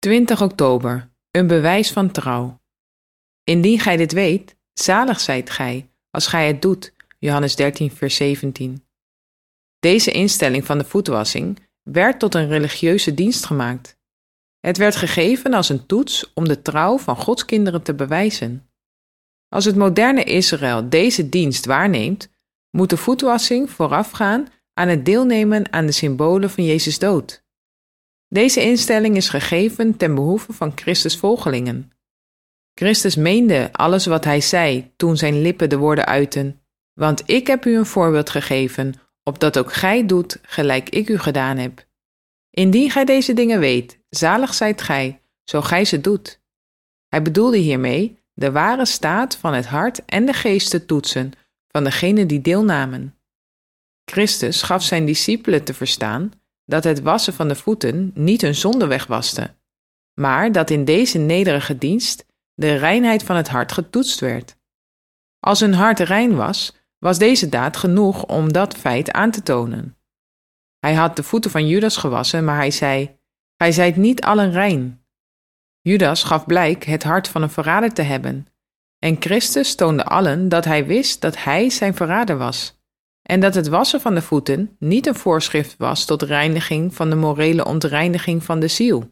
20 oktober, een bewijs van trouw. Indien gij dit weet, zalig zijt gij, als gij het doet. Johannes 13, vers 17. Deze instelling van de voetwassing werd tot een religieuze dienst gemaakt. Het werd gegeven als een toets om de trouw van Gods kinderen te bewijzen. Als het moderne Israël deze dienst waarneemt, moet de voetwassing voorafgaan aan het deelnemen aan de symbolen van Jezus' dood. Deze instelling is gegeven ten behoeve van Christus' volgelingen. Christus meende alles wat hij zei toen zijn lippen de woorden uitten: want ik heb u een voorbeeld gegeven, opdat ook gij doet gelijk ik u gedaan heb. Indien gij deze dingen weet, zalig zijt gij, zo gij ze doet. Hij bedoelde hiermee de ware staat van het hart en de geest te toetsen van degenen die deelnamen. Christus gaf zijn discipelen te verstaan dat het wassen van de voeten niet hun zonde wegwaste, maar dat in deze nederige dienst de reinheid van het hart getoetst werd. Als hun hart rein was, was deze daad genoeg om dat feit aan te tonen. Hij had de voeten van Judas gewassen, maar hij zei: gij zijt niet allen rein. Judas gaf blijk het hart van een verrader te hebben, en Christus toonde allen dat hij wist dat hij zijn verrader was, en dat het wassen van de voeten niet een voorschrift was tot reiniging van de morele ontreiniging van de ziel.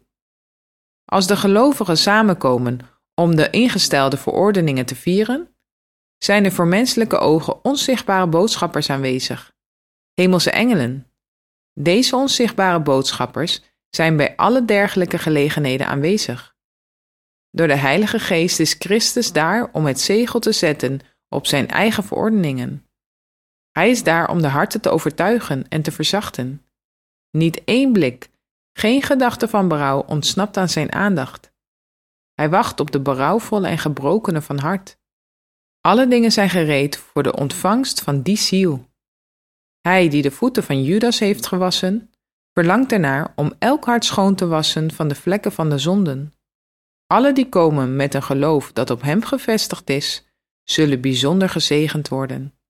Als de gelovigen samenkomen om de ingestelde verordeningen te vieren, zijn er voor menselijke ogen onzichtbare boodschappers aanwezig, hemelse engelen. Deze onzichtbare boodschappers zijn bij alle dergelijke gelegenheden aanwezig. Door de Heilige Geest is Christus daar om het zegel te zetten op zijn eigen verordeningen. Hij is daar om de harten te overtuigen en te verzachten. Niet één blik, geen gedachte van berouw ontsnapt aan zijn aandacht. Hij wacht op de berouwvolle en gebrokenen van hart. Alle dingen zijn gereed voor de ontvangst van die ziel. Hij die de voeten van Judas heeft gewassen, verlangt ernaar om elk hart schoon te wassen van de vlekken van de zonden. Alle die komen met een geloof dat op hem gevestigd is, zullen bijzonder gezegend worden.